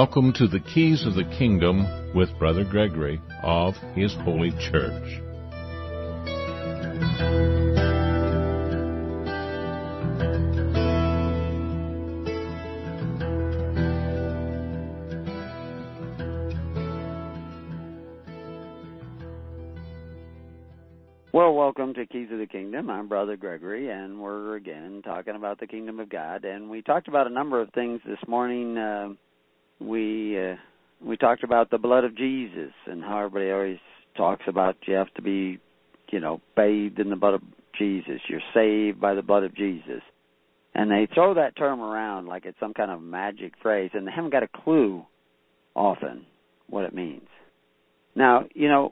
Welcome to the Keys of the Kingdom with Brother Gregory of His Holy Church. Well, welcome to Keys of the Kingdom. I'm Brother Gregory, and we're again talking about the Kingdom of God. And we talked about a number of things this morning. We talked about the blood of Jesus and how everybody always talks about you have to be, bathed in the blood of Jesus. You're saved by the blood of Jesus. And they throw that term around like it's some kind of magic phrase, and they haven't got a clue often what it means. Now,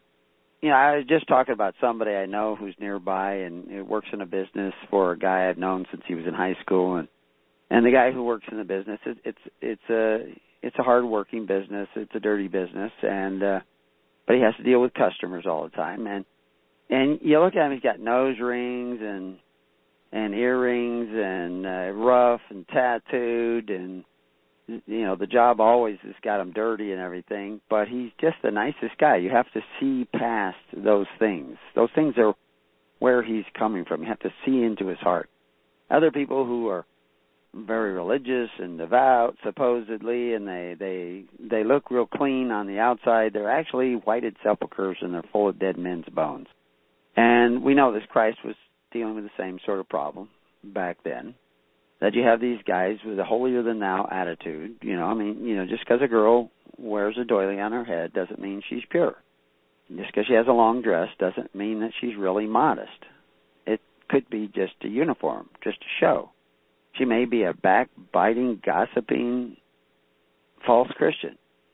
I was just talking about somebody I know who's nearby and works in a business for a guy I've known since he was in high school, and the guy who works in the business, it's a hard-working business, it's a dirty business, but he has to deal with customers all the time, and you look at him, he's got nose rings and earrings and rough and tattooed, and the job always has got him dirty and everything, but he's just the nicest guy. You have to see past those things. Those things are where he's coming from. You have to see into his heart. Other people who are very religious and devout, supposedly, and they look real clean on the outside, they're actually whited sepulchres, and they're full of dead men's bones. And we know this Christ was dealing with the same sort of problem back then. That you have these guys with a holier-than-thou attitude. Just because a girl wears a doily on her head doesn't mean she's pure. Just because she has a long dress doesn't mean that she's really modest. It could be just a uniform, just a show. She may be a backbiting, gossiping, false Christian,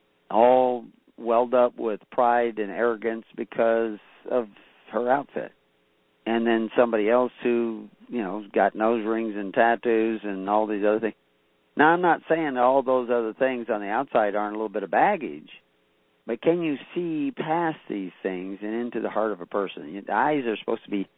all welled up with pride and arrogance because of her outfit. And then somebody else who, got nose rings and tattoos and all these other things. Now, I'm not saying that all those other things on the outside aren't a little bit of baggage, but can you see past these things and into the heart of a person? The eyes are supposed to be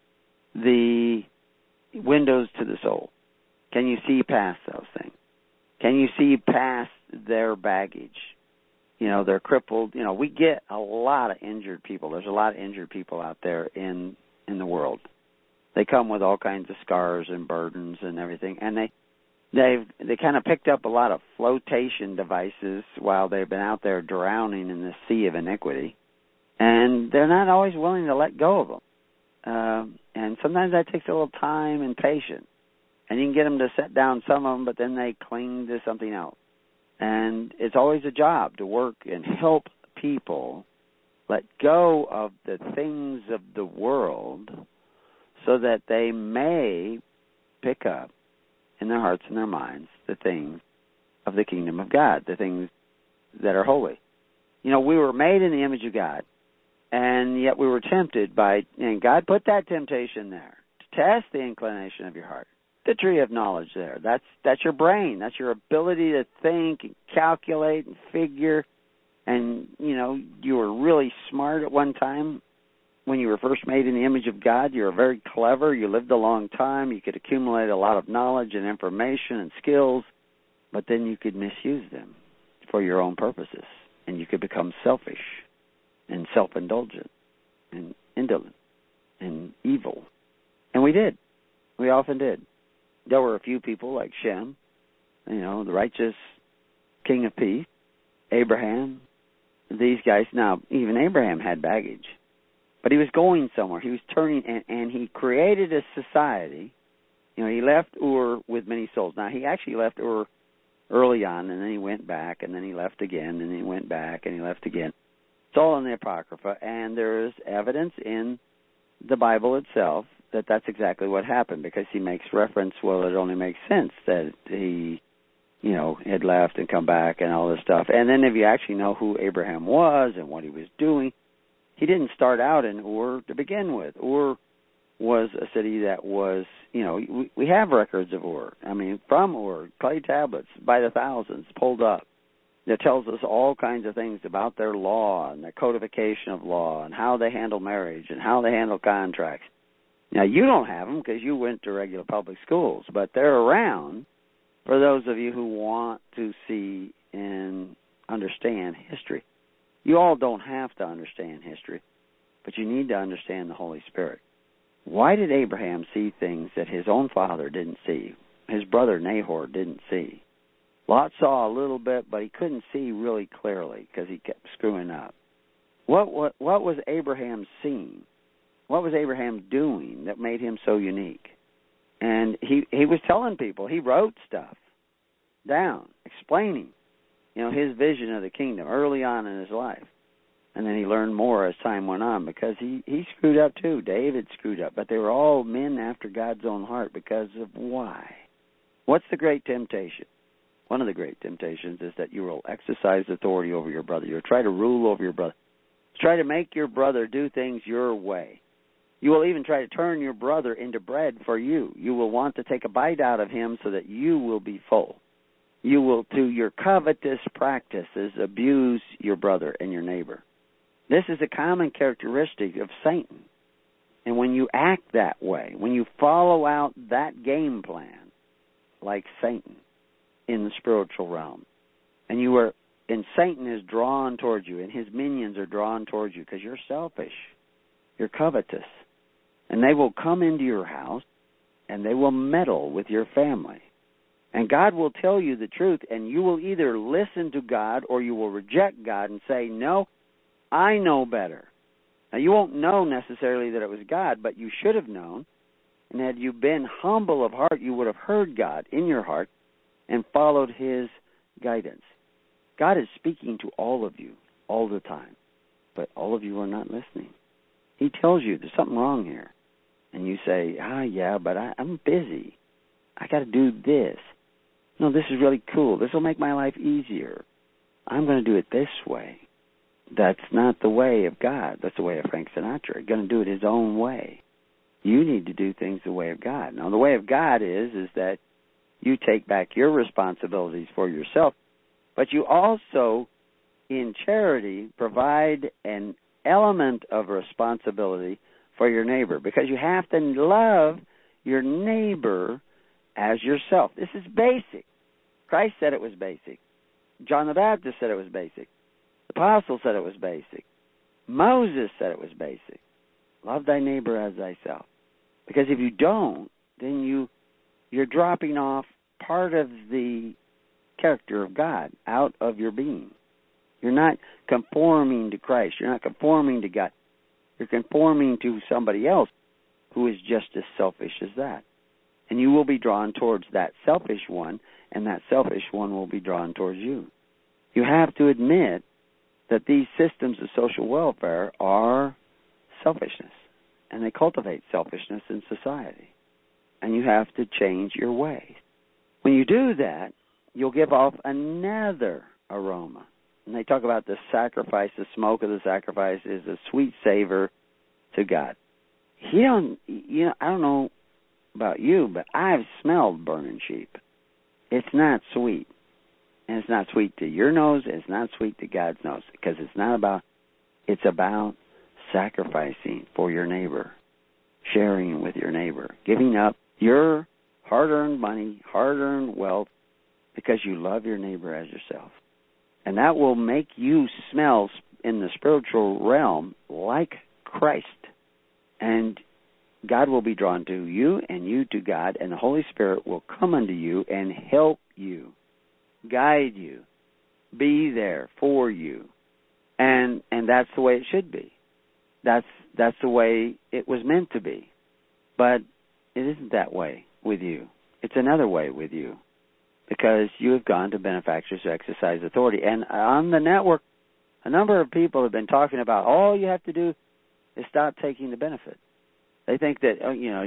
the windows to the soul. Can you see past those things? Can you see past their baggage? They're crippled. We get a lot of injured people. There's a lot of injured people out there in the world. They come with all kinds of scars and burdens and everything, and they kind of picked up a lot of flotation devices while they've been out there drowning in the sea of iniquity, and they're not always willing to let go of them. And sometimes that takes a little time and patience, and you can get them to set down some of them, but then they cling to something else. And it's always a job to work and help people let go of the things of the world so that they may pick up in their hearts and their minds the things of the kingdom of God, the things that are holy. We were made in the image of God, and yet we were tempted and God put that temptation there to test the inclination of your heart. The tree of knowledge there, that's your brain, that's your ability to think and calculate and figure. And, you were really smart at one time when you were first made in the image of God. You were very clever. You lived a long time. You could accumulate a lot of knowledge and information and skills, but then you could misuse them for your own purposes, and you could become selfish and self-indulgent and indolent and evil. And we did. We often did. There were a few people like Shem, the righteous king of peace, Abraham, these guys. Now, even Abraham had baggage, but he was going somewhere. He was turning, and he created a society. He left Ur with many souls. Now, he actually left Ur early on, and then he went back, and then he left again, and then he went back, and he left again. It's all in the Apocrypha, and there is evidence in the Bible itself that that's exactly what happened, because he makes reference, it only makes sense that he had left and come back and all this stuff. And then if you actually know who Abraham was and what he was doing, he didn't start out in Ur to begin with. Ur was a city that was, we have records of Ur. From Ur, clay tablets by the thousands pulled up that tells us all kinds of things about their law and their codification of law and how they handle marriage and how they handle contracts. Now, you don't have them because you went to regular public schools, but they're around for those of you who want to see in understand history. You all don't have to understand history, but you need to understand the Holy Spirit. Why did Abraham see things that his own father didn't see? His brother Nahor didn't see. Lot saw a little bit, but he couldn't see really clearly because he kept screwing up. What was Abraham seeing? What was Abraham doing that made him so unique? And he was telling people, he wrote stuff down, explaining, his vision of the kingdom early on in his life. And then he learned more as time went on because he screwed up too. David screwed up, but they were all men after God's own heart because of why? What's the great temptation? One of the great temptations is that you will exercise authority over your brother. You'll try to rule over your brother. Try to make your brother do things your way. You will even try to turn your brother into bread for you. You will want to take a bite out of him so that you will be full. You will, through your covetous practices, abuse your brother and your neighbor. This is a common characteristic of Satan. And when you act that way, when you follow out that game plan, like Satan in the spiritual realm, and Satan is drawn towards you, and his minions are drawn towards you because you're selfish, you're covetous, and they will come into your house, and they will meddle with your family. And God will tell you the truth, and you will either listen to God or you will reject God and say, no, I know better. Now, you won't know necessarily that it was God, but you should have known. And had you been humble of heart, you would have heard God in your heart and followed his guidance. God is speaking to all of you all the time, but all of you are not listening. He tells you there's something wrong here. And you say, yeah, but I'm busy. I got to do this. No, this is really cool. This will make my life easier. I'm going to do it this way. That's not the way of God. That's the way of Frank Sinatra. He's going to do it his own way. You need to do things the way of God. Now, the way of God is that you take back your responsibilities for yourself, but you also, in charity, provide an element of responsibility for your neighbor, because you have to love your neighbor as yourself. This is basic. Christ said it was basic. John the Baptist said it was basic. The apostle said it was basic. Moses said it was basic. Love thy neighbor as thyself. Because if you don't, then you're dropping off part of the character of God out of your being. You're not conforming to Christ. You're not conforming to God. You're conforming to somebody else who is just as selfish as that. And you will be drawn towards that selfish one, and that selfish one will be drawn towards you. You have to admit that these systems of social welfare are selfishness, and they cultivate selfishness in society. And you have to change your ways. When you do that, you'll give off another aroma. And they talk about the sacrifice, the smoke of the sacrifice is a sweet savor to God. I don't know about you, but I've smelled burning sheep. It's not sweet. And it's not sweet to your nose, and it's not sweet to God's nose, because it's about sacrificing for your neighbor, sharing with your neighbor, giving up your hard-earned money, hard-earned wealth, because you love your neighbor as yourself. And that will make you smell in the spiritual realm like Christ. And God will be drawn to you, and you to God, and the Holy Spirit will come unto you and help you, guide you, be there for you. And that's the way it should be. That's the way it was meant to be. But it isn't that way with you. It's another way with you, because you have gone to benefactors to exercise authority. And on the network, a number of people have been talking about all you have to do is stop taking the benefit. They think that,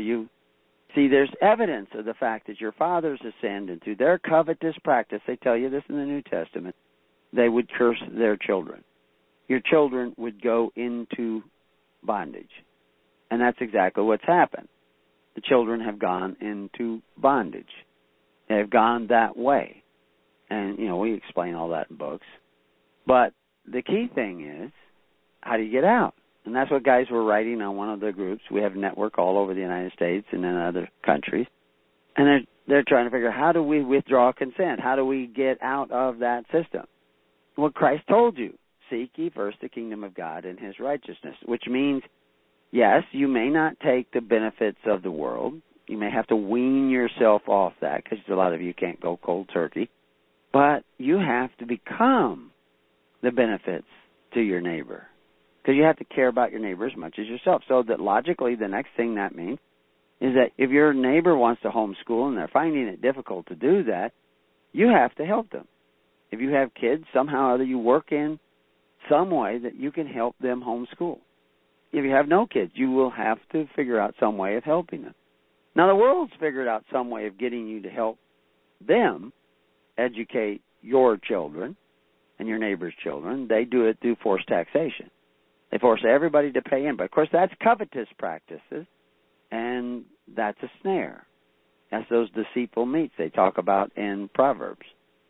there's evidence of the fact that your fathers have sinned, and through their covetous practice, they tell you this in the New Testament, they would curse their children. Your children would go into bondage. And that's exactly what's happened. The children have gone into bondage. They have gone that way. And, we explain all that in books. But the key thing is, how do you get out? And that's what guys were writing on one of the groups. We have a network all over the United States and in other countries. And they're trying to figure out, how do we withdraw consent? How do we get out of that system? what Christ told you. Seek ye first the kingdom of God and his righteousness, which means, yes, you may not take the benefits of the world. You may have to wean yourself off that because a lot of you can't go cold turkey. But you have to become the benefits to your neighbor because you have to care about your neighbor as much as yourself. So that logically the next thing that means is that if your neighbor wants to homeschool and they're finding it difficult to do that, you have to help them. If you have kids, somehow or other you work in some way that you can help them homeschool. If you have no kids, you will have to figure out some way of helping them. Now, the world's figured out some way of getting you to help them educate your children and your neighbor's children. They do it through forced taxation. They force everybody to pay in. But, of course, that's covetous practices, and that's a snare. That's those deceitful meats they talk about in Proverbs.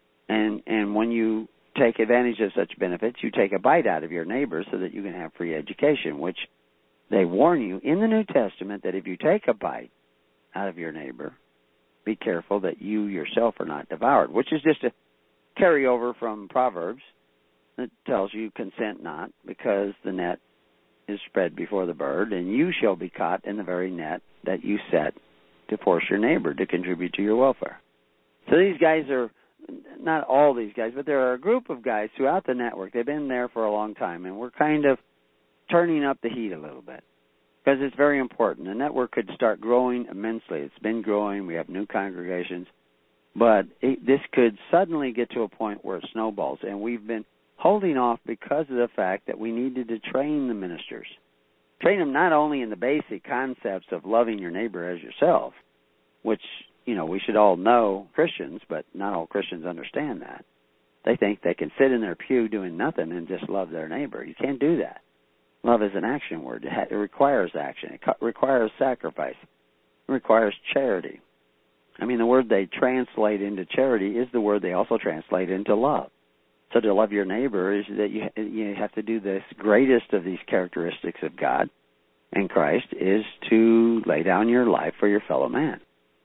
And when you take advantage of such benefits, you take a bite out of your neighbor so that you can have free education, which they warn you in the New Testament that if you take a bite out of your neighbor, be careful that you yourself are not devoured, which is just a carryover from Proverbs that tells you consent not, because the net is spread before the bird, and you shall be caught in the very net that you set to force your neighbor to contribute to your welfare. So these guys are, not all these guys, but there are a group of guys throughout the network. They've been there for a long time, and we're kind of turning up the heat a little bit because it's very important. The network could start growing immensely. It's been growing. We have new congregations. But this could suddenly get to a point where it snowballs, and we've been holding off because of the fact that we needed to train the ministers. Train them not only in the basic concepts of loving your neighbor as yourself, which, you know, we should all know Christians, but not all Christians understand that. They think they can sit in their pew doing nothing and just love their neighbor. You can't do that. Love is an action word. It requires action. It requires sacrifice. It requires charity. I mean, the word they translate into charity is the word they also translate into love. So to love your neighbor is that you have to do this greatest of these characteristics of God and Christ is to lay down your life for your fellow man.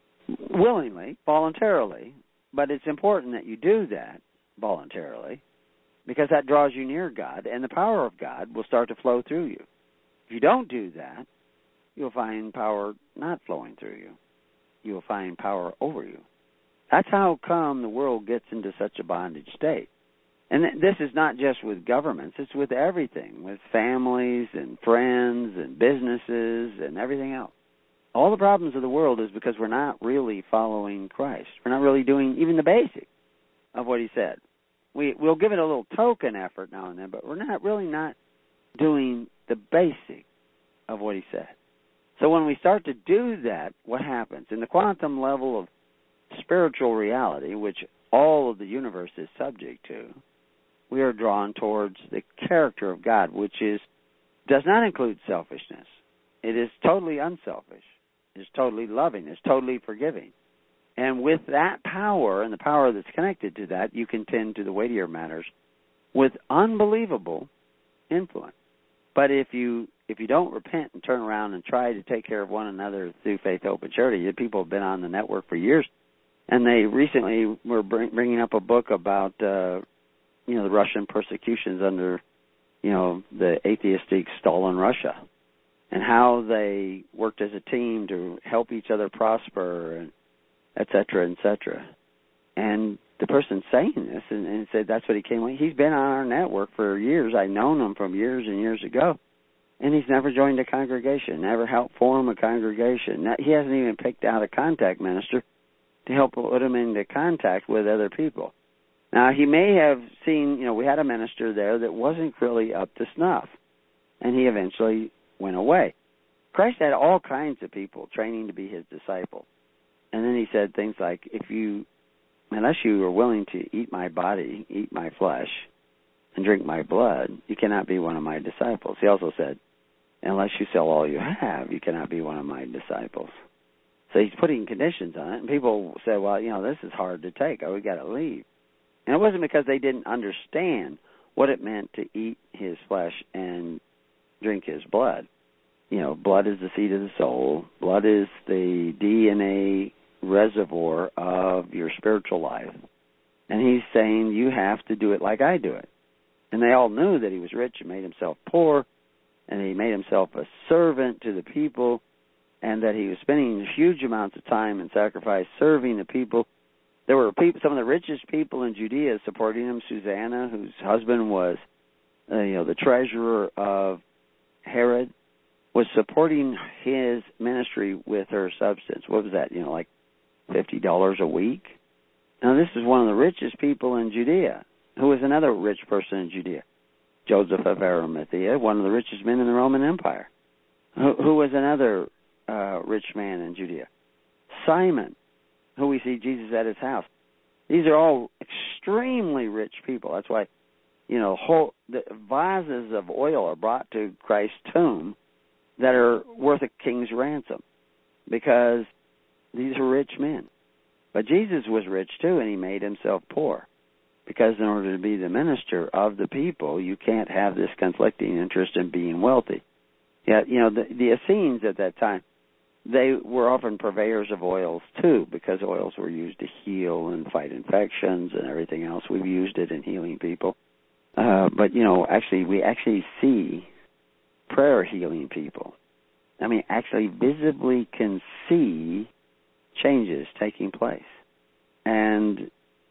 Willingly, voluntarily, but it's important that you do that voluntarily because that draws you near God, and the power of God will start to flow through you. If you don't do that, you'll find power not flowing through you. You'll find power over you. That's how come the world gets into such a bondage state. And this is not just with governments. It's with everything, with families and friends and businesses and everything else. All the problems of the world is because we're not really following Christ. We're not really doing even the basic of what he said. We'll give it a little token effort now and then, but we're not doing the basic of what he said. So when we start to do that, what happens? In the quantum level of spiritual reality, which all of the universe is subject to, we are drawn towards the character of God, which does not include selfishness. It is totally unselfish. It's totally loving. It's totally forgiving. And with that power and the power that's connected to that, you can tend to the weightier matters with unbelievable influence. But if you don't repent and turn around and try to take care of one another through faith, hope, and charity, people have been on the network for years, and they recently were bringing up a book about the Russian persecutions under the atheistic Stalin Russia, and how they worked as a team to help each other prosper, and et cetera, et cetera. And the person saying this and said that's what he came with. He's been on our network for years. I've known him from years and years ago. And he's never joined a congregation, never helped form a congregation. He hasn't even picked out a contact minister to help put him into contact with other people. Now, he may have seen, we had a minister there that wasn't really up to snuff, and he eventually went away. Christ had all kinds of people training to be his disciples. And then he said things like, unless you are willing to eat my body, eat my flesh, and drink my blood, you cannot be one of my disciples. He also said, unless you sell all you have, you cannot be one of my disciples. So he's putting conditions on it, and people say, well, this is hard to take. We got to leave. And it wasn't because they didn't understand what it meant to eat his flesh and drink his blood. Blood is the seed of the soul. Blood is the DNA reservoir of your spiritual life. And he's saying you have to do it like I do it. And they all knew that he was rich and made himself poor, and he made himself a servant to the people, and that he was spending huge amounts of time and sacrifice serving the people. There were people, some of the richest people in Judea supporting him. Susanna, whose husband was the treasurer of Herod, was supporting his ministry with her substance. What was that? Like $50 a week? Now, this is one of the richest people in Judea. Who was another rich person in Judea? Joseph of Arimathea, one of the richest men in the Roman Empire. Who was another rich man in Judea? Simon, who we see Jesus at his house. These are all extremely rich people. That's why, the vases of oil are brought to Christ's tomb that are worth a king's ransom, because these are rich men. But Jesus was rich too, and he made himself poor, because in order to be the minister of the people, you can't have this conflicting interest in being wealthy. Yet, the Essenes at that time, they were often purveyors of oils too, because oils were used to heal and fight infections and everything else. We've used it in healing people. But we actually see prayer healing people. I mean, actually visibly can see changes taking place. And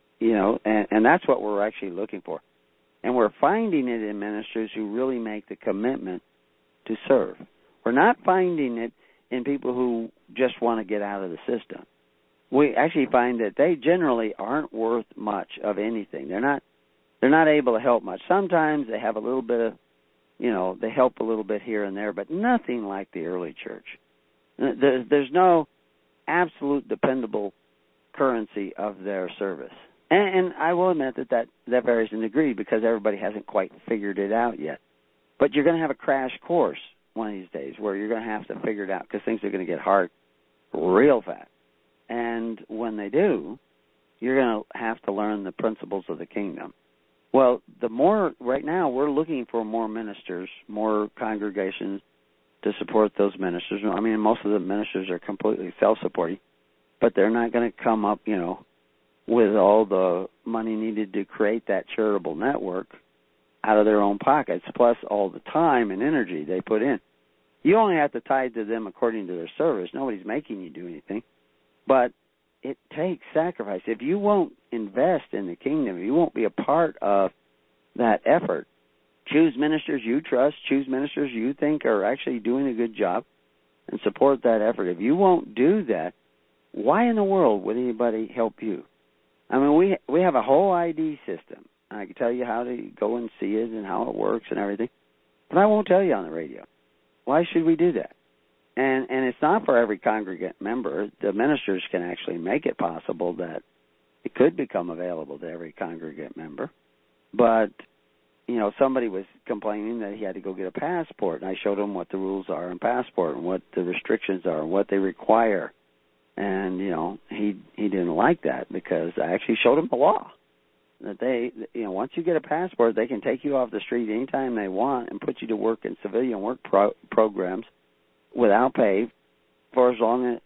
that's what we're actually looking for. And we're finding it in ministers who really make the commitment to serve. We're not finding it in people who just want to get out of the system. We actually find that they generally aren't worth much of anything. They're not able to help much. Sometimes they have a little bit of, they help a little bit here and there, but nothing like the early church. There's no absolute dependable currency of their service. And I will admit that varies in degree, because everybody hasn't quite figured it out yet. But you're going to have a crash course one of these days where you're going to have to figure it out, because things are going to get hard real fast. And when they do, you're going to have to learn the principles of the kingdom. Well, right now we're looking for more ministers, more congregations to support those ministers. I mean, most of the ministers are completely self-supporting, but they're not going to come up, with all the money needed to create that charitable network out of their own pockets, plus all the time and energy they put in. You only have to tithe to them according to their service. Nobody's making you do anything. But it takes sacrifice. If you won't invest in the kingdom, if you won't be a part of that effort, choose ministers you trust, choose ministers you think are actually doing a good job, and support that effort. If you won't do that, why in the world would anybody help you? I mean, we have a whole ID system. I can tell you how to go and see it and how it works and everything, but I won't tell you on the radio. Why should we do that? And it's not for every congregant member. The ministers can actually make it possible that it could become available to every congregant member. But, somebody was complaining that he had to go get a passport, and I showed him what the rules are in passport and what the restrictions are and what they require. And, he didn't like that, because I actually showed him the law. That they, once you get a passport, they can take you off the street anytime they want and put you to work in civilian work programs without pay for as long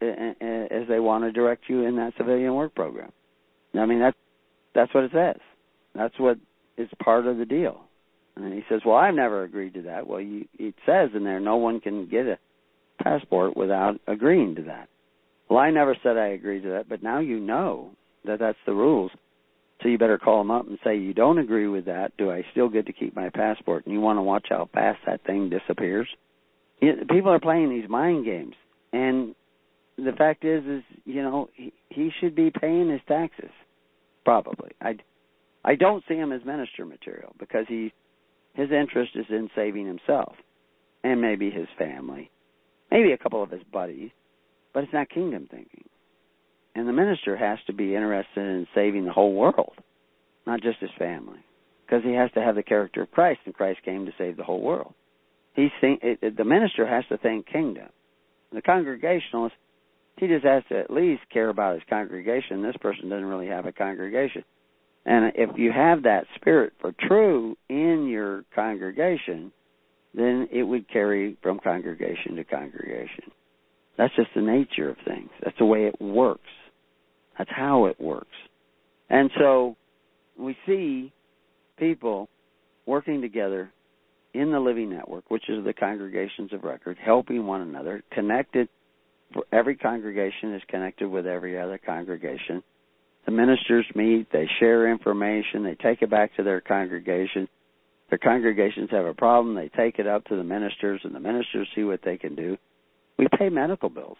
as they want to direct you in that civilian work program. I mean, that's what it says. That's what is part of the deal. And he says, well, I've never agreed to that. Well, it says in there no one can get a passport without agreeing to that. Well, I never said I agreed to that, but now you know that that's the rules. So you better call them up and say, you don't agree with that. Do I still get to keep my passport? And you want to watch how fast that thing disappears? People are playing these mind games. And the fact is he should be paying his taxes, probably. I don't see him as minister material, because his interest is in saving himself and maybe his family, maybe a couple of his buddies, but it's not kingdom thinking. And the minister has to be interested in saving the whole world, not just his family, because he has to have the character of Christ, and Christ came to save the whole world. The minister has to think kingdom. The congregationalist, he just has to at least care about his congregation. This person doesn't really have a congregation. And if you have that spirit for true in your congregation, then it would carry from congregation to congregation. That's just the nature of things. That's the way it works. That's how it works. And so we see people working together in the Living Network, which is the congregations of record, helping one another, connected. Every congregation is connected with every other congregation. The ministers meet, they share information, they take it back to their congregation. Their congregations have a problem, they take it up to the ministers, and the ministers see what they can do. We pay medical bills.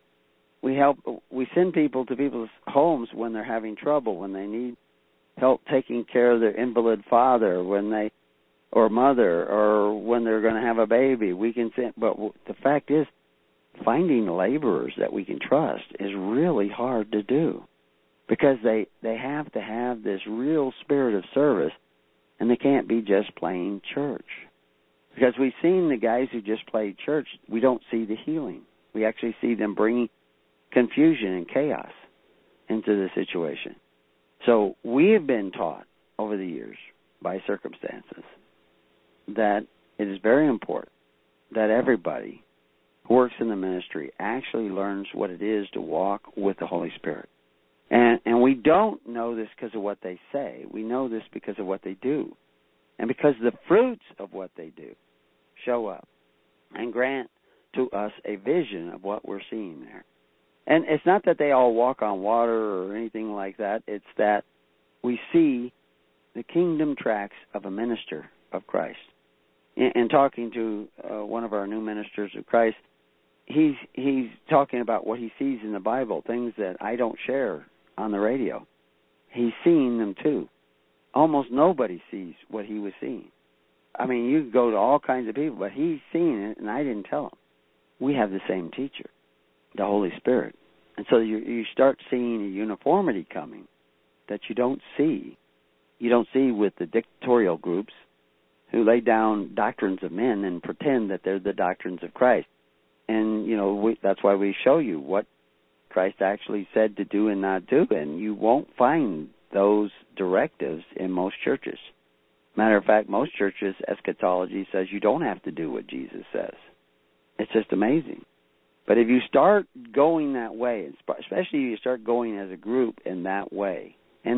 We send people to people's homes when they're having trouble, when they need help taking care of their invalid father, or mother, or when they're going to have a baby. We can send, but the fact is, finding laborers that we can trust is really hard to do, because they have to have this real spirit of service, and they can't be just playing church. Because we've seen the guys who just play church, we don't see the healing. We actually see them bringing confusion and chaos into the situation. So we have been taught over the years by circumstances that it is very important that everybody who works in the ministry actually learns what it is to walk with the Holy Spirit. And we don't know this because of what they say. We know this because of what they do. And because the fruits of what they do show up and grant to us a vision of what we're seeing there. And it's not that they all walk on water or anything like that. It's that we see the kingdom tracks of a minister of Christ. And talking to one of our new ministers of Christ, he's talking about what he sees in the Bible, things that I don't share on the radio. He's seeing them too. Almost nobody sees what he was seeing. I mean, you can go to all kinds of people, but he's seeing it, and I didn't tell him. We have the same teacher, the Holy Spirit. And so you start seeing a uniformity coming that you don't see. You don't see with the dictatorial groups who lay down doctrines of men and pretend that they're the doctrines of Christ. And, that's why we show you what Christ actually said to do and not do, and you won't find those directives in most churches. Matter of fact, most churches, eschatology says you don't have to do what Jesus says. It's just amazing. But if you start going that way, especially if you start going as a group in that way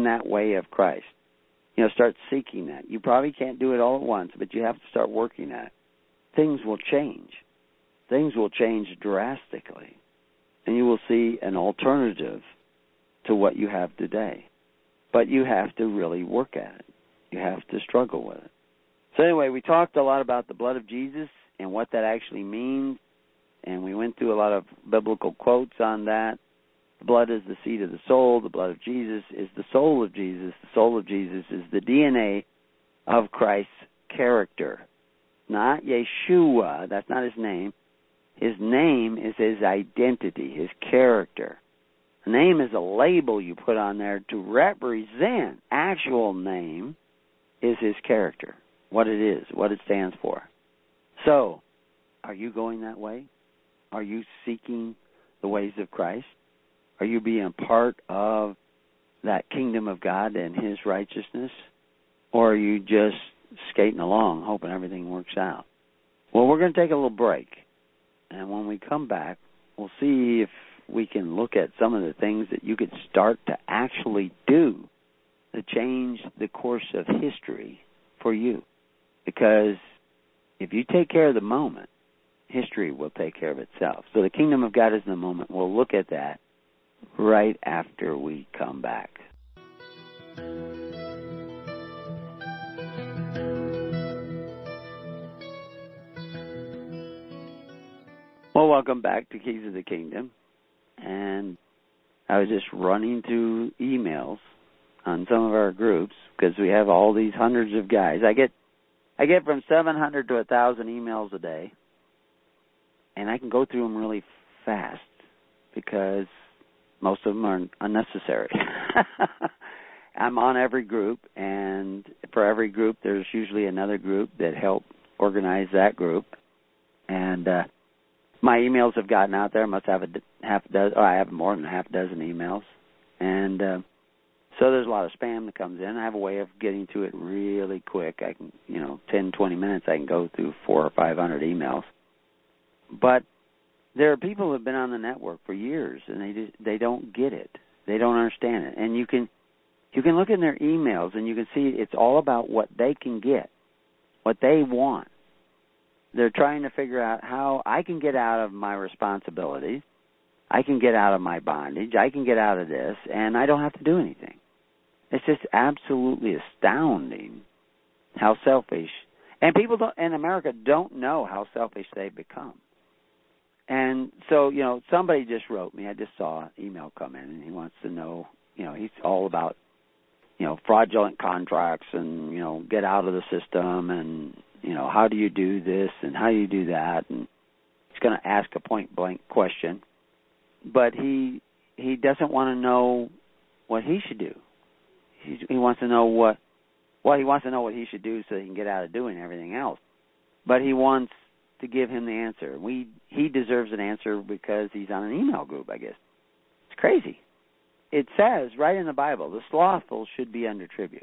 of Christ, start seeking that. You probably can't do it all at once, but you have to start working at it. Things will change. Things will change drastically. And you will see an alternative to what you have today. But you have to really work at it. You have to struggle with it. So anyway, we talked a lot about the blood of Jesus and what that actually means. And we went through a lot of biblical quotes on that. The blood is the seed of the soul. The blood of Jesus is the soul of Jesus. The soul of Jesus is the DNA of Christ's character. Not Yeshua. That's not his name. His name is his identity, his character. The name is a label you put on there to represent. Actual name is his character, what it is, what it stands for. So, are you going that way? Are you seeking the ways of Christ? Are you being a part of that kingdom of God and his righteousness? Or are you just skating along, hoping everything works out? Well, we're going to take a little break. And when we come back, we'll see if we can look at some of the things that you could start to actually do to change the course of history for you. Because if you take care of the moment, history will take care of itself. So the kingdom of God is in the moment. We'll look at that right after we come back. Well, welcome back to Keys of the Kingdom. And I was just running through emails on some of our groups because we have all these hundreds of guys. I get from 700 to 1,000 emails a day, and I can go through them really fast because most of them are unnecessary. I'm on every group, and for every group, there's usually another group that help organize that group. And my emails have gotten out there. I must have I have more than a half dozen emails. And so there's a lot of spam that comes in. I have a way of getting to it really quick. I can, 10, 20 minutes, I can go through 400 or 500 emails. But there are people who have been on the network for years, and they don't get it. They don't understand it. And you can look in their emails, and you can see it's all about what they can get. what they want. They're trying to figure out how I can get out of my responsibilities, I can get out of my bondage, I can get out of this, and I don't have to do anything. It's just absolutely astounding how selfish, and people in America don't know how selfish they've become. And so, somebody just wrote me. I just saw an email come in, and he wants to know, he's all about, fraudulent contracts and, get out of the system and, how do you do this and how do you do that? And he's going to ask a point-blank question. But he doesn't want to know what he should do. He wants to know he wants to know what he should do so he can get out of doing everything else. But he wants to give him the answer. He deserves an answer because he's on an email group, I guess. It's crazy. It says right in the Bible, the slothful should be under tribute.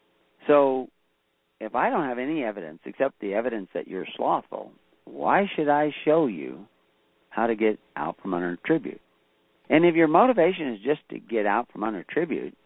So if I don't have any evidence except the evidence that you're slothful, why should I show you how to get out from under tribute? And if your motivation is just to get out from under tribute,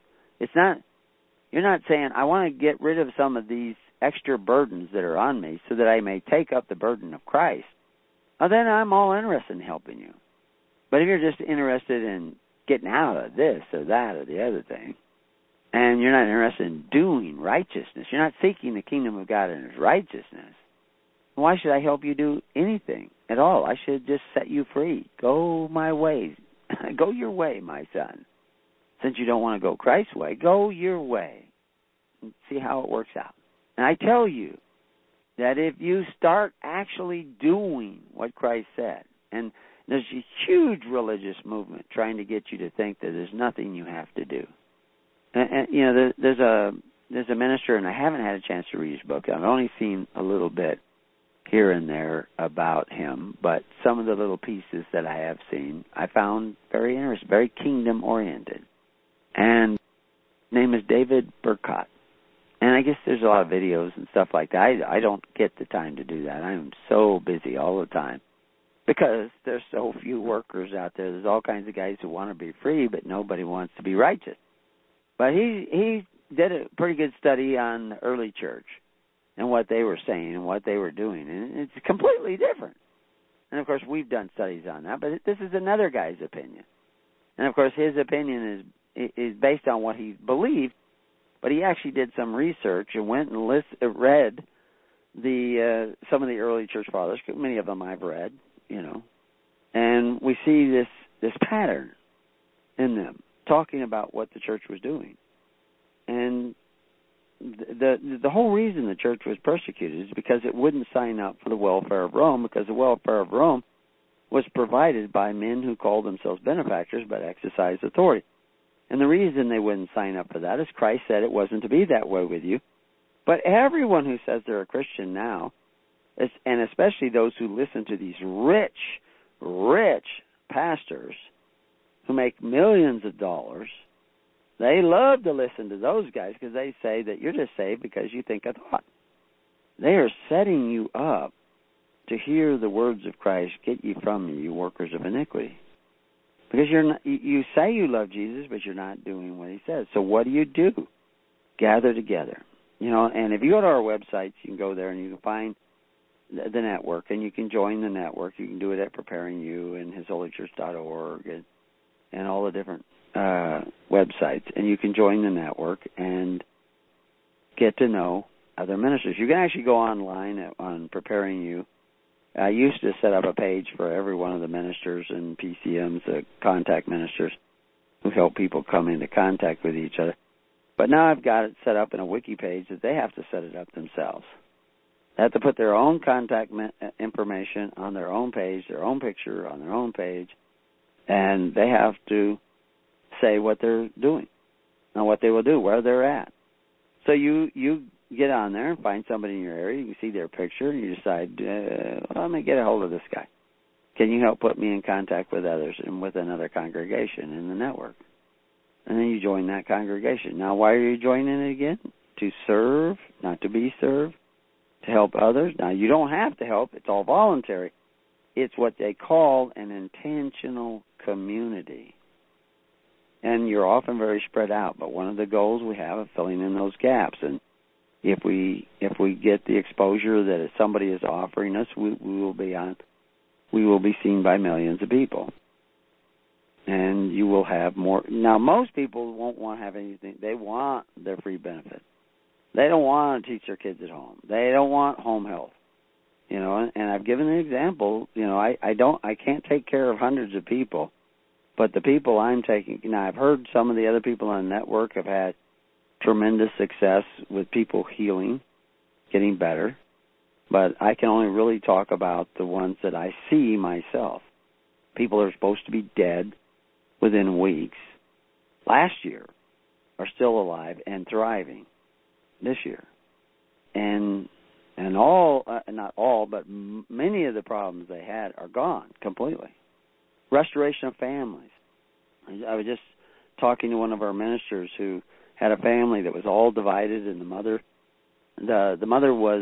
you're not saying, I want to get rid of some of these extra burdens that are on me so that I may take up the burden of Christ. Well, then I'm all interested in helping you. But if you're just interested in getting out of this or that or the other thing, and you're not interested in doing righteousness, you're not seeking the kingdom of God and His righteousness, why should I help you do anything at all? I should just set you free. Go my way. Go your way, my son. Since you don't want to go Christ's way, go your way and see how it works out. And I tell you that if you start actually doing what Christ said, and there's a huge religious movement trying to get you to think that there's nothing you have to do. And there's a minister, and I haven't had a chance to read his book. I've only seen a little bit here and there about him, but some of the little pieces that I have seen I found very interesting, very kingdom-oriented. And his name is David Burkott. And I guess there's a lot of videos and stuff like that. I don't get the time to do that. I'm so busy all the time because there's so few workers out there. There's all kinds of guys who want to be free, but nobody wants to be righteous. But he did a pretty good study on the early church and what they were saying and what they were doing. And it's completely different. And, of course, we've done studies on that, but this is another guy's opinion. And, of course, his opinion is based on what he believed, but he actually did some research and went and read some of the early church fathers. Many of them I've read, and we see this pattern in them talking about what the church was doing. And the whole reason the church was persecuted is because it wouldn't sign up for the welfare of Rome, because the welfare of Rome was provided by men who called themselves benefactors but exercised authority. And the reason they wouldn't sign up for that is Christ said it wasn't to be that way with you. But everyone who says they're a Christian now, and especially those who listen to these rich pastors who make millions of dollars, they love to listen to those guys because they say that you're just saved because you think a thought. They are setting you up to hear the words of Christ, get ye from me, you workers of iniquity. Because you say you love Jesus, but you're not doing what He says. So what do? Gather together. And if you go to our websites, you can go there and you can find the network, and you can join the network. You can do it at Preparing You and HisHolyChurch.org and all the different websites. And you can join the network and get to know other ministers. You can actually go online on Preparing You. I used to set up a page for every one of the ministers and PCMs, contact ministers, who help people come into contact with each other. But now I've got it set up in a wiki page that they have to set it up themselves. They have to put their own contact information on their own page, their own picture on their own page, and they have to say what they're doing and what they will do, where they're at. So you get on there and find somebody in your area. You can see their picture, and you decide, let me get a hold of this guy. Can you help put me in contact with others and with another congregation in the network? And then you join that congregation. Now, why are you joining it again? To serve, not to be served, to help others. Now, you don't have to help. It's all voluntary. It's what they call an intentional community. And you're often very spread out, but one of the goals we have is filling in those gaps. And If we get the exposure that somebody is offering us, we will be seen by millions of people. And you will have more. Now, most people won't want to have anything. They want their free benefit. They don't want to teach their kids at home. They don't want home health. You know, and I've given an example. You know, I can't take care of hundreds of people, but the people I'm taking. Now, I've heard some of the other people on the network have had tremendous success with people healing, getting better, but I can only really talk about the ones that I see myself. People are supposed to be dead within weeks last year are still alive and thriving this year. And all, not all, but many of the problems they had are gone completely. Restoration of families. I was just talking to one of our ministers who had a family that was all divided, and the mother was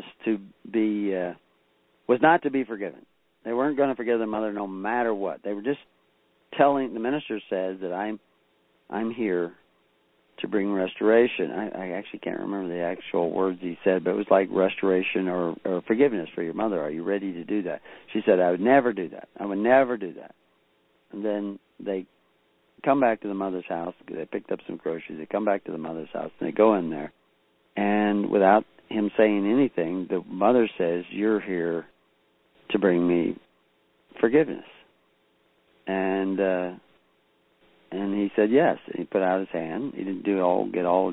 not to be forgiven. They weren't going to forgive the mother no matter what. They were just telling. The minister says that I'm here to bring restoration. I actually can't remember the actual words he said, but it was like restoration or forgiveness for your mother. Are you ready to do that? She said, I would never do that. I would never do that. And then they come back to the mother's house. They picked up some groceries. They come back to the mother's house, and they go in there. And without him saying anything, the mother says, you're here to bring me forgiveness. And he said yes. And he put out his hand. He didn't get all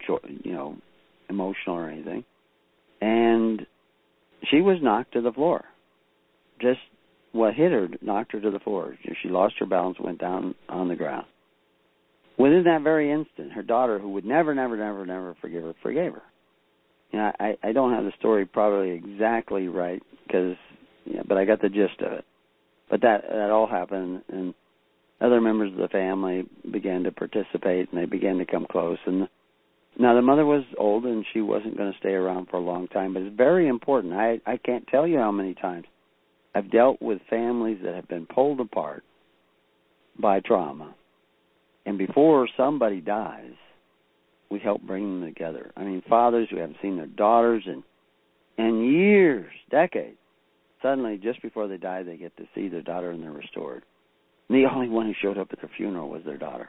emotional or anything. And she was knocked to the floor. Just what hit her knocked her to the floor. She lost her balance, went down on the ground. Within that very instant, her daughter, who would never forgive her, forgave her. You know, I don't have the story probably exactly right, but I got the gist of it. But that all happened, and other members of the family began to participate, and they began to come close. And now the mother was old, and she wasn't going to stay around for a long time, but it's very important. I can't tell you how many times I've dealt with families that have been pulled apart by trauma, and before somebody dies, we help bring them together. I mean, fathers who haven't seen their daughters in years, decades, suddenly, just before they die, they get to see their daughter and they're restored. And the only one who showed up at their funeral was their daughter.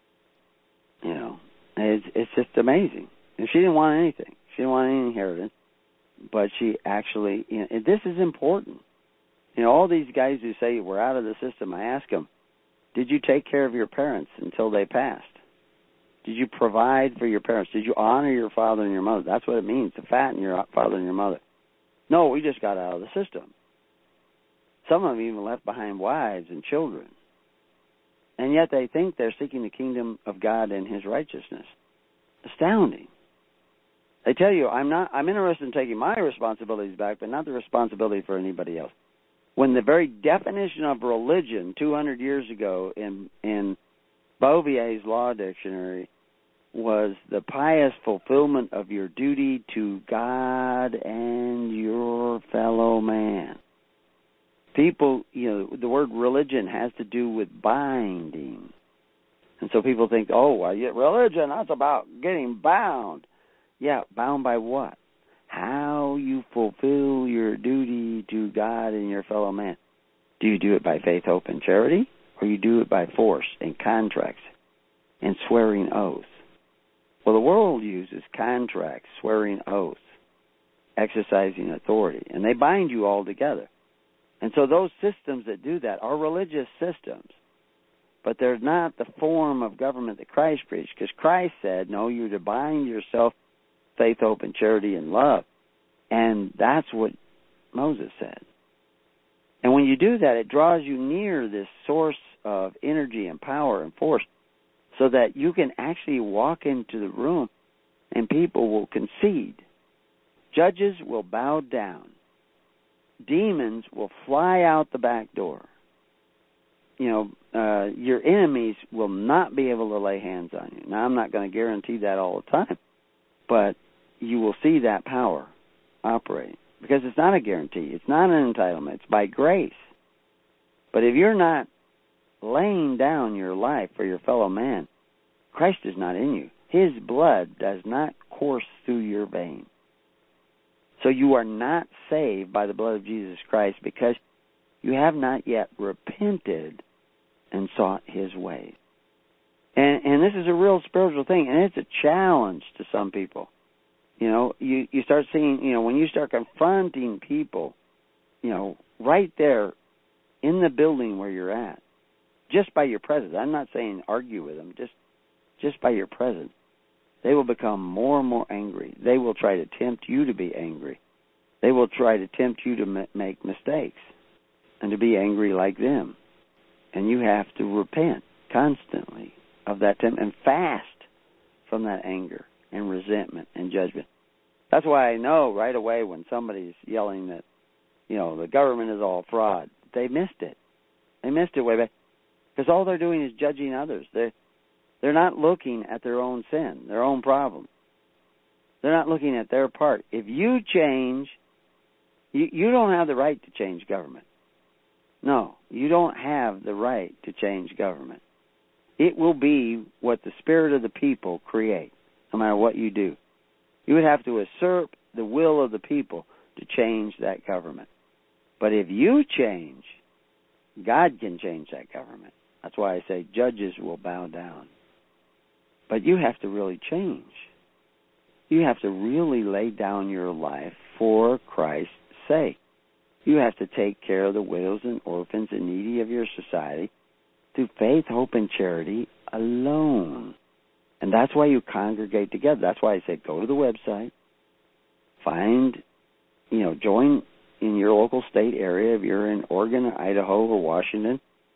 You know, and it's just amazing. And she didn't want anything. She didn't want any inheritance, but she actually, you know, and this is important. You know, all these guys who say we're out of the system, I ask them, did you take care of your parents until they passed? Did you provide for your parents? Did you honor your father and your mother? That's what it means, to fatten your father and your mother. No, we just got out of the system. Some of them even left behind wives and children. And yet they think they're seeking the kingdom of God and his righteousness. Astounding. They tell you, I'm interested in taking my responsibilities back, but not the responsibility for anybody else. When the very definition of religion 200 years ago in Bouvier's Law Dictionary was the pious fulfillment of your duty to God and your fellow man. People, you know, the word religion has to do with binding. And so people think, religion, that's about getting bound. Yeah, bound by what? How you fulfill your duty to God and your fellow man. Do you do it by faith, hope, and charity? Or you do it by force and contracts and swearing oaths? Well, the world uses contracts, swearing oaths, exercising authority, and they bind you all together. And so those systems that do that are religious systems, but they're not the form of government that Christ preached, because Christ said, no, you're to bind yourself, faith, hope, and charity, and love. And that's what Moses said. And when you do that, it draws you near this source of energy and power and force so that you can actually walk into the room and people will concede. Judges will bow down. Demons will fly out the back door. You know, your enemies will not be able to lay hands on you. Now, I'm not going to guarantee that all the time, but you will see that power operating because it's not a guarantee. It's not an entitlement. It's by grace. But if you're not laying down your life for your fellow man, Christ is not in you. His blood does not course through your veins. So you are not saved by the blood of Jesus Christ because you have not yet repented and sought His ways. And this is a real spiritual thing, and it's a challenge to some people. You know, you start seeing, you know, when you start confronting people, you know, right there in the building where you're at, just by your presence. I'm not saying argue with them, just by your presence. They will become more and more angry. They will try to tempt you to be angry. They will try to tempt you to make mistakes and to be angry like them. And you have to repent constantly of that tempt and fast from that anger and resentment and judgment. That's why I know right away when somebody's yelling that, you know, the government is all fraud. They missed it. They missed it way back. Because all they're doing is judging others. They're not looking at their own sin, their own problem. They're not looking at their part. If you change, you don't have the right to change government. No, you don't have the right to change government. It will be what the spirit of the people create, no matter what you do. You would have to usurp the will of the people to change that government. But if you change, God can change that government. That's why I say judges will bow down. But you have to really change. You have to really lay down your life for Christ's sake. You have to take care of the widows and orphans and needy of your society through faith, hope, and charity alone. And that's why you congregate together. That's why I say go to the website, find, join in your local state area. If you're in Oregon or Idaho or Washington,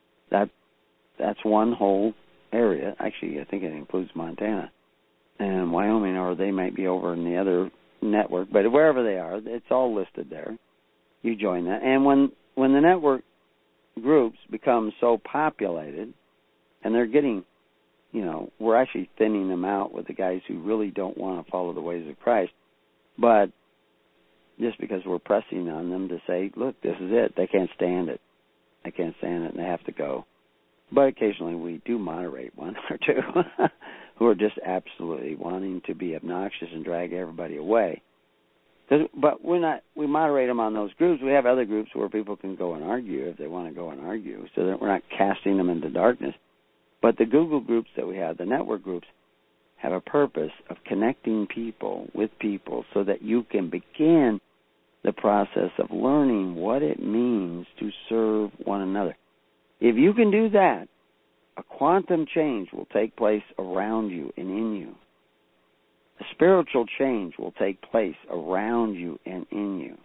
that's one whole area. Actually, I think it includes Montana and Wyoming, or they might be over in the other network. But wherever they are, it's all listed there. You join that. And when the network groups become so populated, and they're getting, we're actually thinning them out with the guys who really don't want to follow the ways of Christ. But just because we're pressing on them to say, look, this is it. They can't stand it. They can't stand it, and they have to go. But occasionally we do moderate one or two who are just absolutely wanting to be obnoxious and drag everybody away. But we moderate them on those groups. We have other groups where people can go and argue if they want to go and argue, so that we're not casting them into darkness. But the Google groups that we have, the network groups, have a purpose of connecting people with people so that you can begin the process of learning what it means to serve one another. If you can do that, a quantum change will take place around you and in you. A spiritual change will take place around you and in you.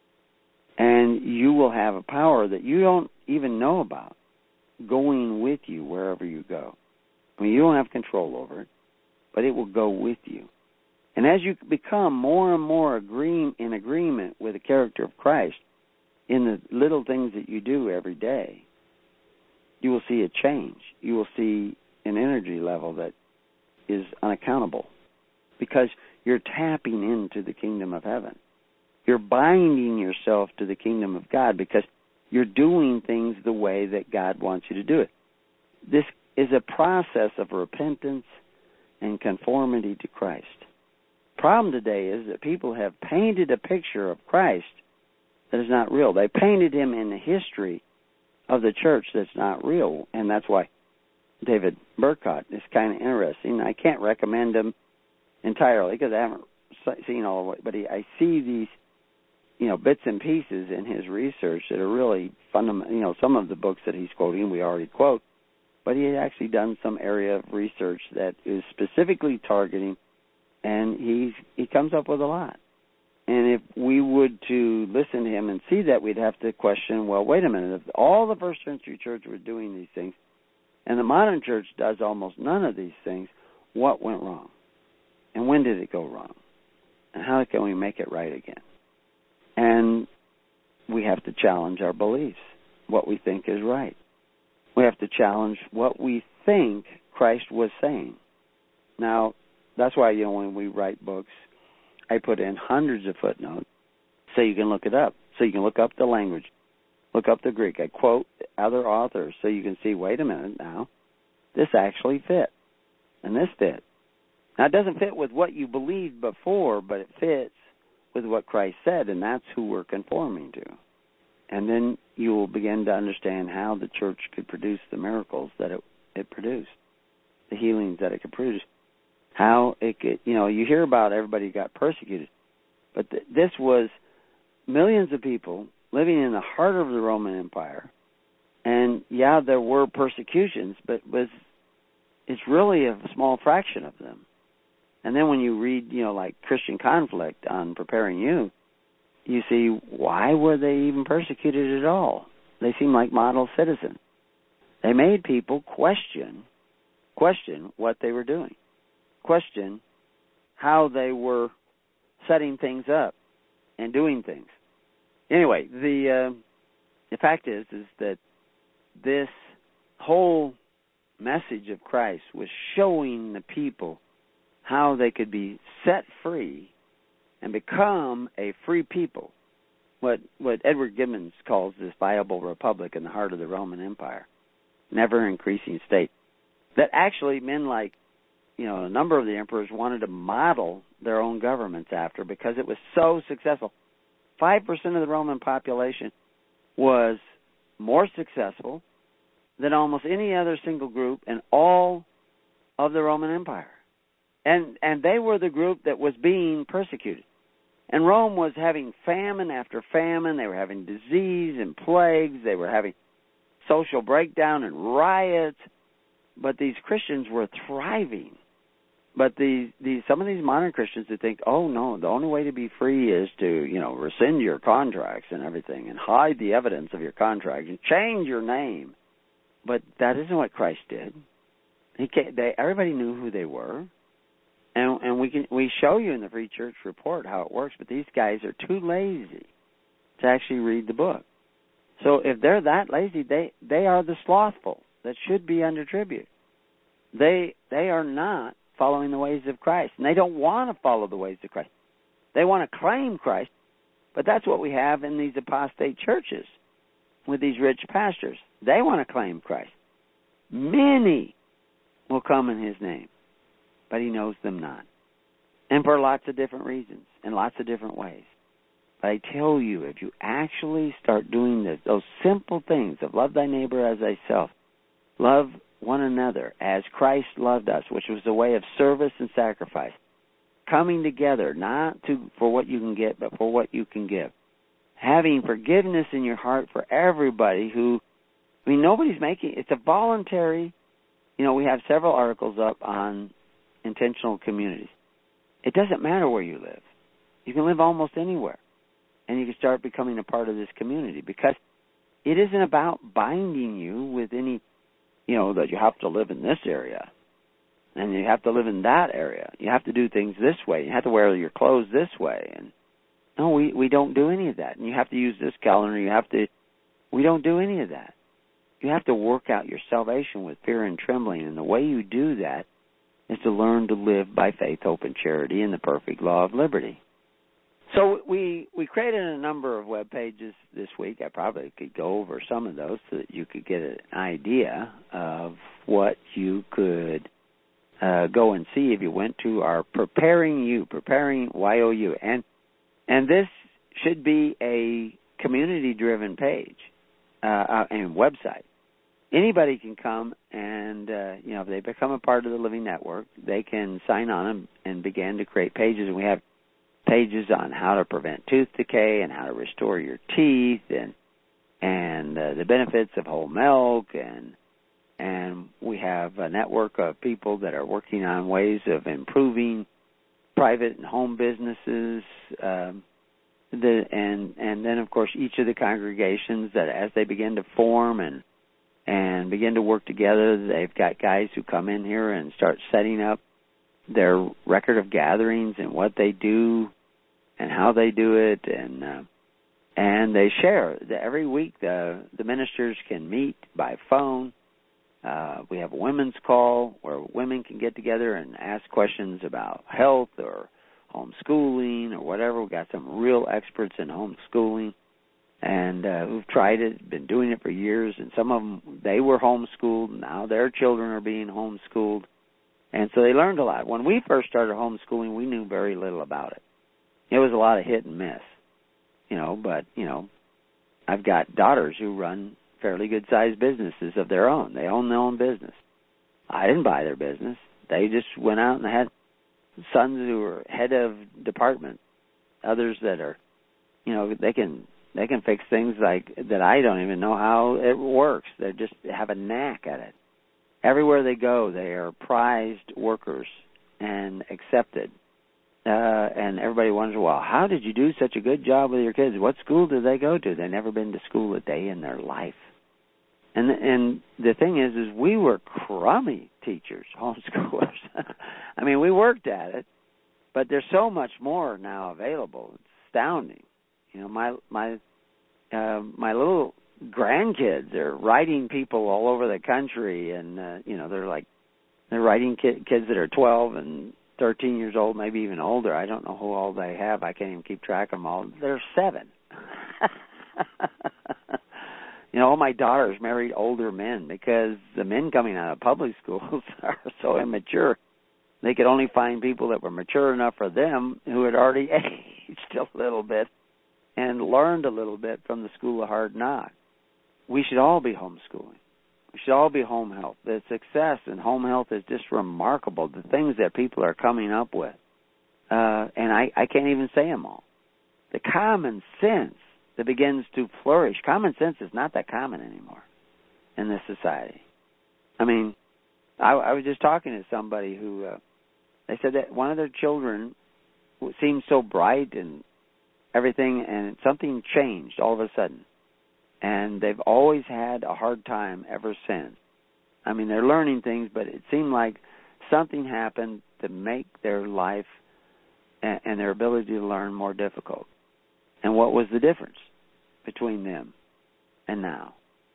And you will have a power that you don't even know about going with you wherever you go. I mean, you don't have control over it, but it will go with you. And as you become more and more in agreement with the character of Christ in the little things that you do every day, you will see a change. You will see an energy level that is unaccountable because you're tapping into the kingdom of heaven. You're binding yourself to the kingdom of God because you're doing things the way that God wants you to do it. This is a process of repentance and conformity to Christ. The problem today is that people have painted a picture of Christ that is not real. They painted him in the history of the church that's not real, and that's why David Burkott is kind of interesting. I can't recommend him entirely because I haven't seen all of it, but I see these, bits and pieces in his research that are really fundamental. Some of the books that he's quoting we already quote, but he had actually done some area of research that is specifically targeting, and he comes up with a lot. And if we would to listen to him and see that, we'd have to question, well, wait a minute, if all the first century church were doing these things, and the modern church does almost none of these things, what went wrong? And when did it go wrong? And how can we make it right again? And we have to challenge our beliefs, what we think is right. We have to challenge what we think Christ was saying. Now, that's why, when we write books, I put in hundreds of footnotes so you can look it up, so you can look up the language, look up the Greek. I quote other authors so you can see, wait a minute now, this actually fit, and this fit. Now, it doesn't fit with what you believed before, but it fits with what Christ said, and that's who we're conforming to. And then you will begin to understand how the church could produce the miracles that it produced, the healings that it could produce, how it could, you hear about everybody got persecuted, but this was millions of people living in the heart of the Roman Empire. And, yeah, there were persecutions, but it's really a small fraction of them. And then when you read, like Christian Conflict on Preparing You, you see, why were they even persecuted at all? They seem like model citizens. They made people question what they were doing, question how they were setting things up and doing things. Anyway, the fact is that this whole message of Christ was showing the people how they could be set free and become a free people, what Edward Gibbons calls this viable republic in the heart of the Roman Empire, never-increasing state, that actually men like, a number of the emperors wanted to model their own governments after because it was so successful. 5% of the Roman population was more successful than almost any other single group in all of the Roman Empire. And they were the group that was being persecuted. And Rome was having famine after famine. They were having disease and plagues. They were having social breakdown and riots. But these Christians were thriving. But some of these modern Christians that think, oh, no, the only way to be free is to, rescind your contracts and everything and hide the evidence of your contract and change your name. But that isn't what Christ did. Everybody knew who they were. And we show you in the Free Church Report how it works, but these guys are too lazy to actually read the book. So if they're that lazy, they are the slothful that should be under tribute. They are not following the ways of Christ, and they don't want to follow the ways of Christ. They want to claim Christ, but that's what we have in these apostate churches with these rich pastors. They want to claim Christ. Many will come in his name, but he knows them not. And for lots of different reasons and lots of different ways. But I tell you, if you actually start doing those simple things of love thy neighbor as thyself, love one another as Christ loved us, which was a way of service and sacrifice, coming together, not for what you can get, but for what you can give. Having forgiveness in your heart for everybody nobody's it's a voluntary, we have several articles up on intentional communities. It doesn't matter where you live. You can live almost anywhere, and you can start becoming a part of this community because it isn't about binding you with any, that you have to live in this area and you have to live in that area. You have to do things this way. You have to wear your clothes this way. And no, we don't do any of that. And you have to use this calendar. We don't do any of that. You have to work out your salvation with fear and trembling, and the way you do that is to learn to live by faith, hope, and charity in the perfect law of liberty. So we created a number of web pages this week. I probably could go over some of those so that you could get an idea of what you could go and see if you went to our Preparing YOU. And this should be a community-driven page and website. Anybody can come and, if they become a part of the Living Network, they can sign on and begin to create pages. And we have pages on how to prevent tooth decay and how to restore your teeth and the benefits of whole milk. And we have a network of people that are working on ways of improving private and home businesses. And then, of course, each of the congregations that as they begin to form and begin to work together, they've got guys who come in here and start setting up their record of gatherings and what they do and how they do it, and they share. Every week the ministers can meet by phone. We have a women's call where women can get together and ask questions about health or homeschooling or whatever. We've got some real experts in homeschooling and who've tried it, been doing it for years, and some of them, they were homeschooled, and now their children are being homeschooled. And so they learned a lot. When we first started homeschooling, we knew very little about it. It was a lot of hit and miss, but, I've got daughters who run fairly good-sized businesses of their own. They own their own business. I didn't buy their business. They just went out and had sons who were head of department, others that are, they can fix things like that I don't even know how it works. They just have a knack at it. Everywhere they go, they are prized workers and accepted. And everybody wonders, well, how did you do such a good job with your kids? What school did they go to? They've never been to school a day in their life. And the thing is we were crummy teachers, homeschoolers. I mean, we worked at it, but there's so much more now available. It's astounding. My little grandkids are writing people all over the country, and they're writing kids that are 12 and 13 years old, maybe even older. I don't know how old they have. I can't even keep track of them all. They're 7. All my daughters married older men because the men coming out of public schools are so immature. They could only find people that were mature enough for them who had already aged a little bit and learned a little bit from the school of hard knocks. We should all be homeschooling. We should all be home health. The success in home health is just remarkable, the things that people are coming up with. And I can't even say them all. The common sense that begins to flourish. Common sense is not that common anymore in this society. I mean, I was just talking to somebody who, they said that one of their children seemed so bright and everything, and something changed all of a sudden. And they've always had a hard time ever since. I mean, they're learning things, but it seemed like something happened to make their life and their ability to learn more difficult. And what was the difference between them and now?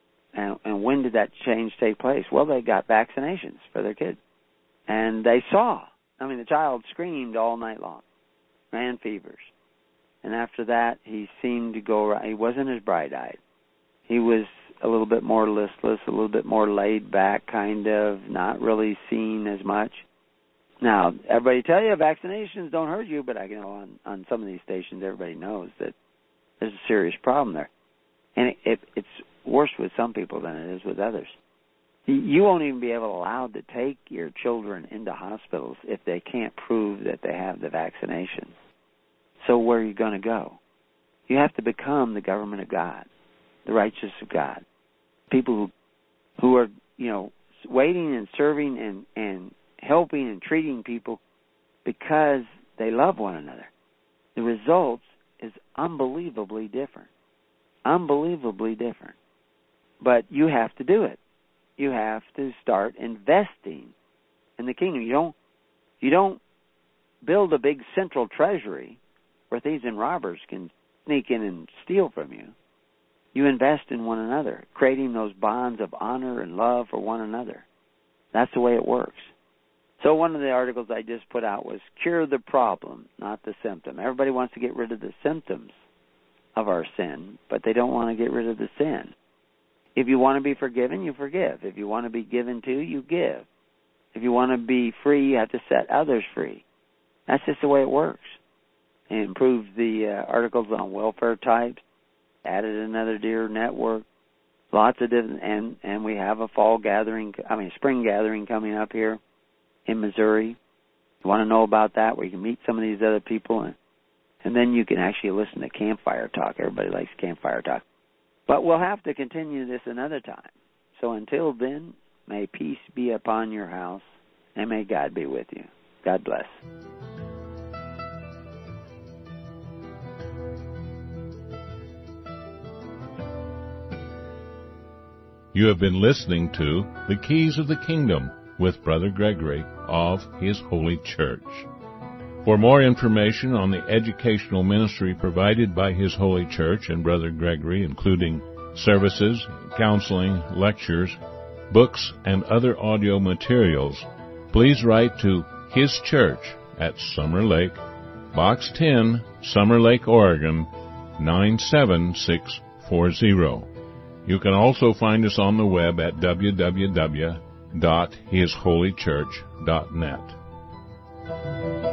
And when did that change take place? Well, they got vaccinations for their kids. And they saw. I mean, the child screamed all night long, ran fevers. And after that, he seemed to go around. He wasn't as bright-eyed. He was a little bit more listless, a little bit more laid back, kind of, not really seen as much. Now, everybody tell you vaccinations don't hurt you, but I know on some of these stations, everybody knows that there's a serious problem there. And it's worse with some people than it is with others. You won't even be allowed to take your children into hospitals if they can't prove that they have the vaccination. So where are you going to go? You have to become the government of God, the righteousness of God. People who are, waiting and serving and helping and treating people because they love one another. The results is unbelievably different. Unbelievably different. But you have to do it. You have to start investing in the kingdom. You don't build a big central treasury where thieves and robbers can sneak in and steal from you. You invest in one another, creating those bonds of honor and love for one another. That's the way it works. So one of the articles I just put out was cure the problem, not the symptom. Everybody wants to get rid of the symptoms of our sin, but they don't want to get rid of the sin. If you want to be forgiven, you forgive. If you want to be given to, you give. If you want to be free, you have to set others free. That's just the way it works. And improve the articles on welfare types, added another deer network, lots of different, and we have a spring gathering coming up here in Missouri. You want to know about that, where you can meet some of these other people, and then you can actually listen to campfire talk. Everybody likes campfire talk. But we'll have to continue this another time. So until then, may peace be upon your house, and may God be with you. God bless. You have been listening to The Keys of the Kingdom with Brother Gregory of His Holy Church. For more information on the educational ministry provided by His Holy Church and Brother Gregory, including services, counseling, lectures, books, and other audio materials, please write to His Church at Summer Lake, Box 10, Summer Lake, Oregon, 97640. You can also find us on the web at www.hisholychurch.net.